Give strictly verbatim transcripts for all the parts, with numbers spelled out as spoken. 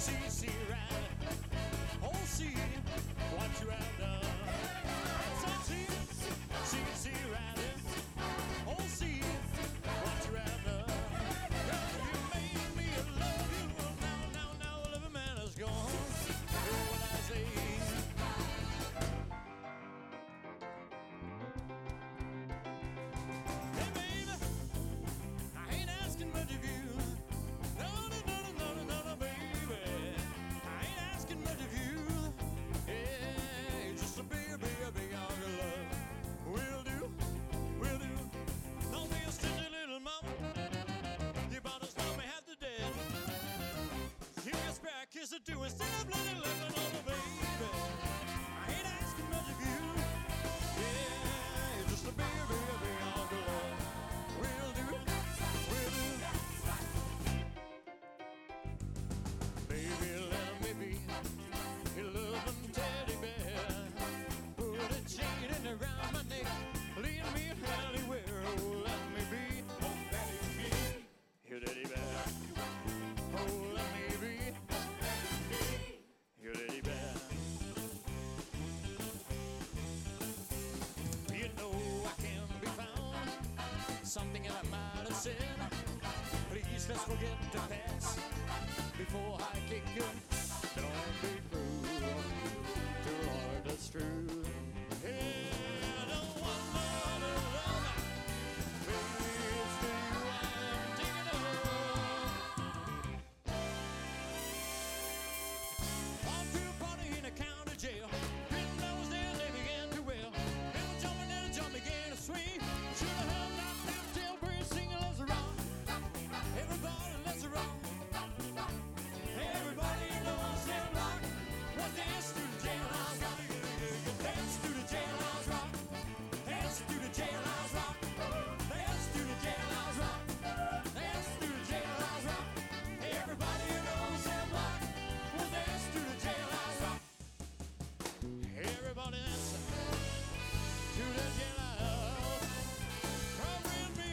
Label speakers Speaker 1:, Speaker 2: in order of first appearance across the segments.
Speaker 1: See, see, right. Oh, see what you have done. I said, see, see, see, right. Oh, see what you have done. Girl, you made me love you. Now, now, now, living man is gone. Hear what I say. Hey, baby, I ain't asking much of you. No, no, no, no, no, no, no, baby. I ain't asking much of you. Yeah, just a big, big, big all your love. Will do, will do. Don't be a stingy little mama. You about to stop me half to death. Give me a spare kiss or two instead of bloody living on the baby. I ain't asking much of you. Yeah, you're just a big, big, big all your love. Will do, will do. Baby, let me be your loving teddy bear. Put a chain in around my neck, lead me anywhere. Oh, let me be, oh, let me be your teddy bear. Oh, let me be your teddy bear. You know I can be found. Something that I might have said. Please, let's forget the past before I kick you. Don't be cruel to a heart that's true. Yeah, I don't want no other love. Baby, it's to you I'm thinking of. Off to a party in a county jail. Didn't know was there, they began to wail. And the jumping and the jump began to swing. Should have held out that tailbreeze singing, let's rock. Everybody, let's rock. Everybody knows that rock. Well, dance to the jailhouse rock. Dance to the jailhouse rock. Dance to the jailhouse rock. Dance to the jailhouse rock. Dance to the jailhouse rock. Everybody knows that rock. Well, dance to the jailhouse rock. Everybody dance to the jailhouse. Come with me,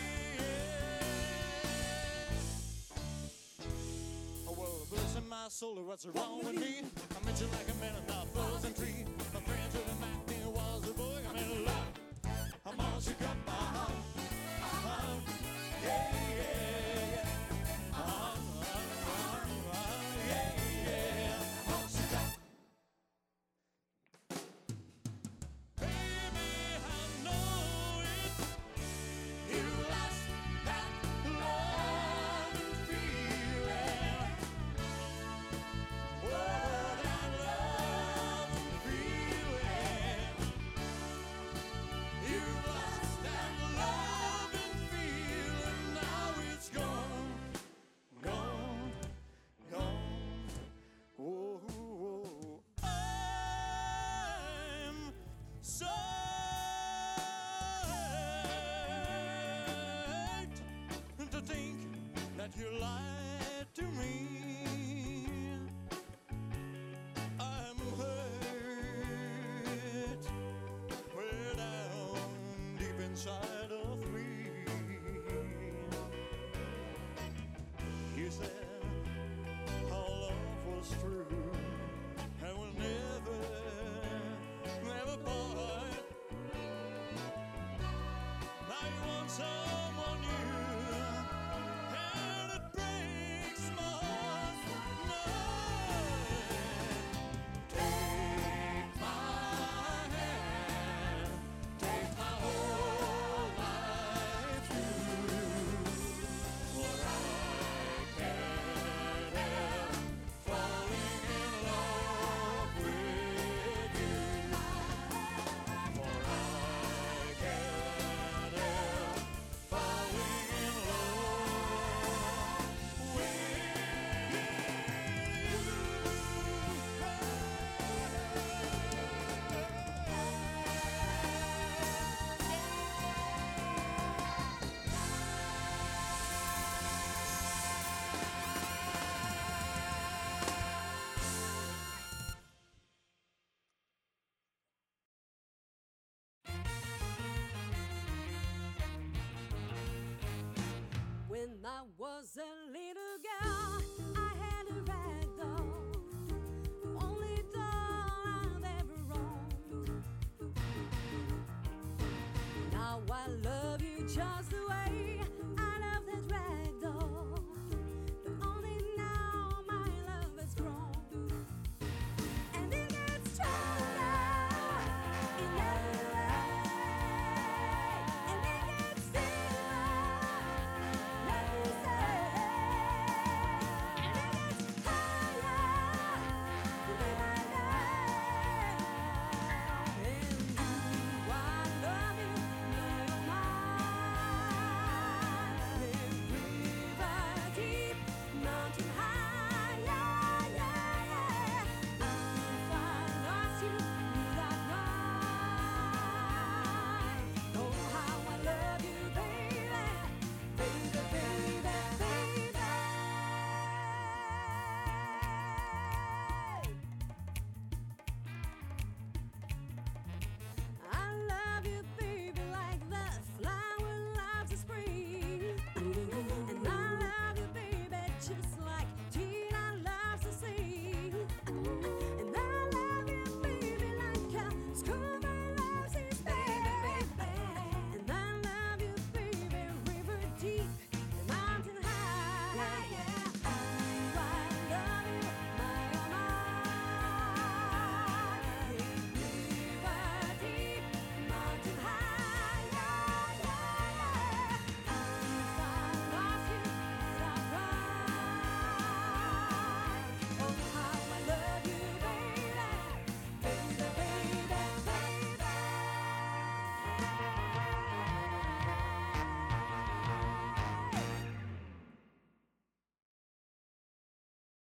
Speaker 1: yeah. Oh, well, bless my soul, what's wrong with me? I met you like a man in a frozen tree. My friend to the night there was a boy. I'm in love. I'm all shook up. Uh-huh. Uh-huh. Yeah, yeah, yeah. Uh-huh. Uh-huh. Uh-huh. Yeah, yeah. I'm all shook up. Baby, I know it. You lost that love and feeling. Oh, that love and feeling. You lost that love and feeling. Now it's gone, gone, gone. Oh, I'm so hurt to think that you lied to me. I'm hurt way down deep inside of me. You said our love was true and we'll never, never part. Now you want someone new and it breaks
Speaker 2: Charles the